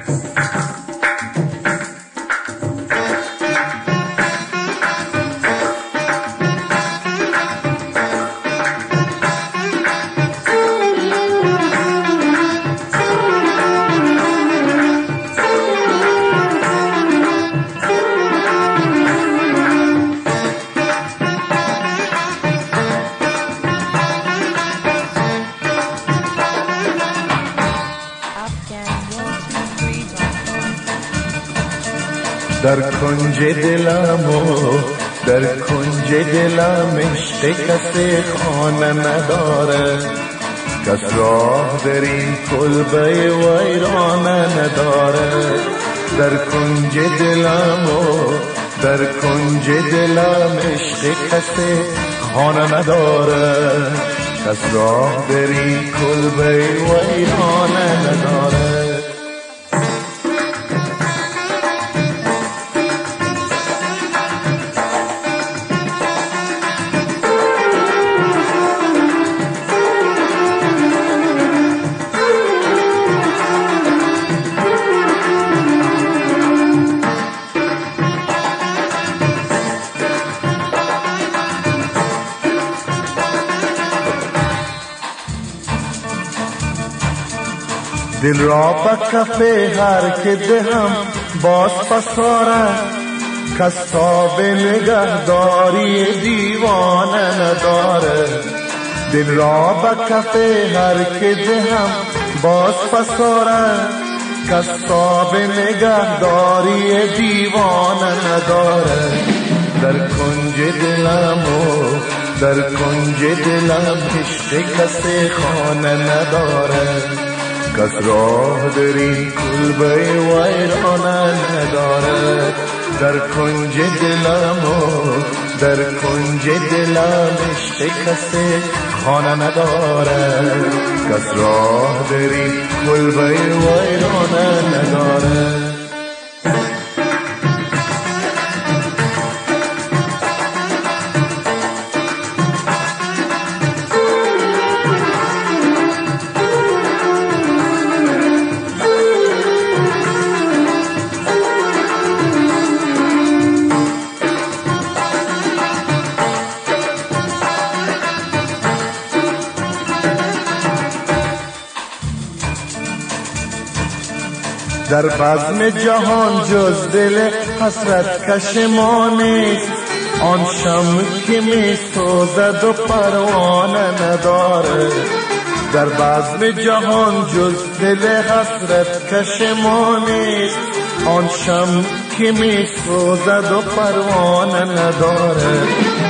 در کنج دلم عشق کسی خانه نداره، کس راه در این کلبه ویرانه نداره. در کنج دلم عشق کسی خانه نداره، کس راه در این کلبه ویرانه نداره. دل را به کف هر که دهم باز پساره، کس تاب نگهداری دیوانه نداره. دل را به کف هر که دهم باز پساره، کس تاب نگهداری دیوانه نداره. در کنج دلم عشق کسی خانه نداره، کس راه در این کلبه ویرانه نداره. در کنج دلم عشق کسی خانه نداره، کس راه در این کلبه ویرانه نداره. در بزم جهان جز دل حسرت کش ما نیست، آن شمع که می سوزد و پروانه نداره. در بزم جهان جز دل حسرت کش ما نیست، آن شمع که می سوزد و پروانه نداره.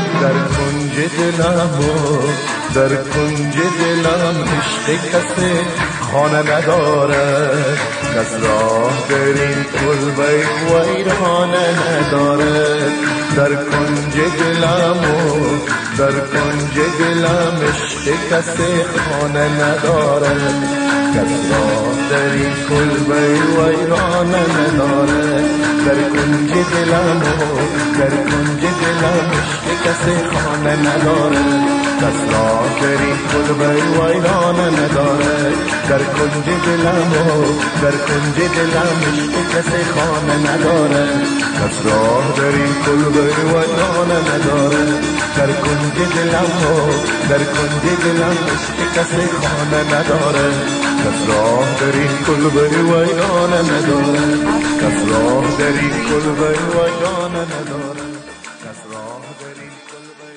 در کنج دلم عشق کسی خانه نداره، کس راه در این کلبه ویرانه نداره. در کنج دلم عشق کسی خانه نداره، کس راه در این کلبه ویرانه نداره. در کنج دلم عشق کسی خانه نداره، کس راه در این کلبه ویرانه نداره. در کنج دلم عشق کسی خانه نداره، کس راه در این کلبه ویرانه نداره. در کنج دلم عشق کسی خانه نداره، کس راه در این کلبه ویرانه نداره. کس راه در این کلبه ویرانه نداره، کس راه در این کلبه